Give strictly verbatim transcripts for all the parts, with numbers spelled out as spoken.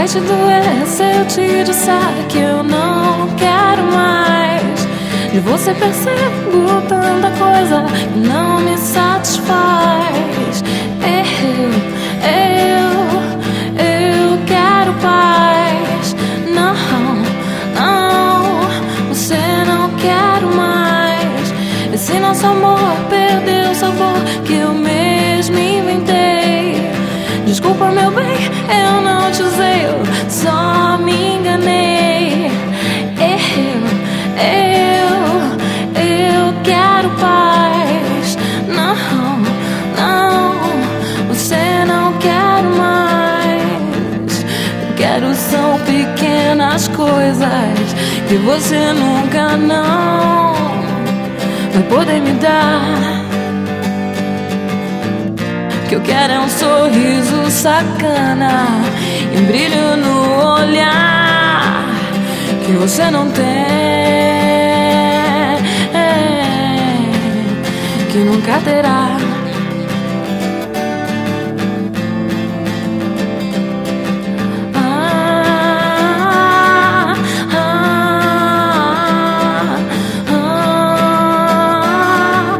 te doer se eu te disser que eu não quero mais. De você percebo tanta coisa que não me satisfaz. Eu, eu, eu quero paz. Não, não, você não quero mais. Esse nosso amor perdeu o sabor que eu mesmo inventei. Desculpa, meu bem, eu não te usei, eu só me enganei. Eu, eu, eu quero paz. Não, não, você não quer mais. Eu quero são pequenas coisas que você nunca não vai poder me dar. O que eu quero é um sorriso sacana e um brilho no olhar que você não tem, que nunca terá. Ah, ah, ah,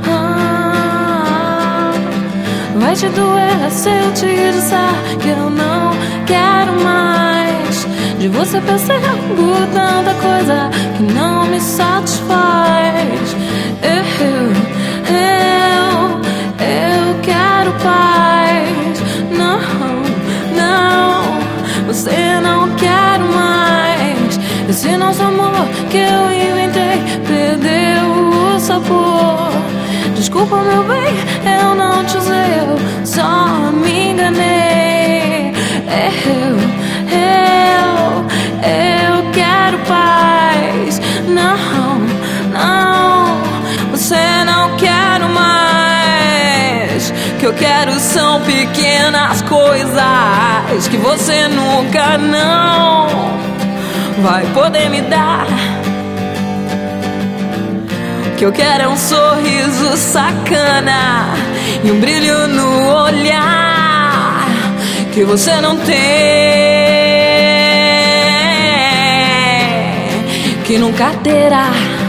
ah. Vai te doer se eu te disser que eu não quero mais. De você percebo tanta coisa que não me satisfaz. Eu, eu, eu quero paz. Não, não, você não quer mais. Esse nosso amor que eu inventei perdeu o sabor. Desculpa, meu bem, eu não te usei, eu só me enganei. Eu, eu, eu quero paz. Não, não, você não quer mais. Que eu quero são pequenas coisas que você nunca não vai poder me dar. O que eu quero é um sorriso sacana e um brilho no olhar que você não tem, que nunca terá.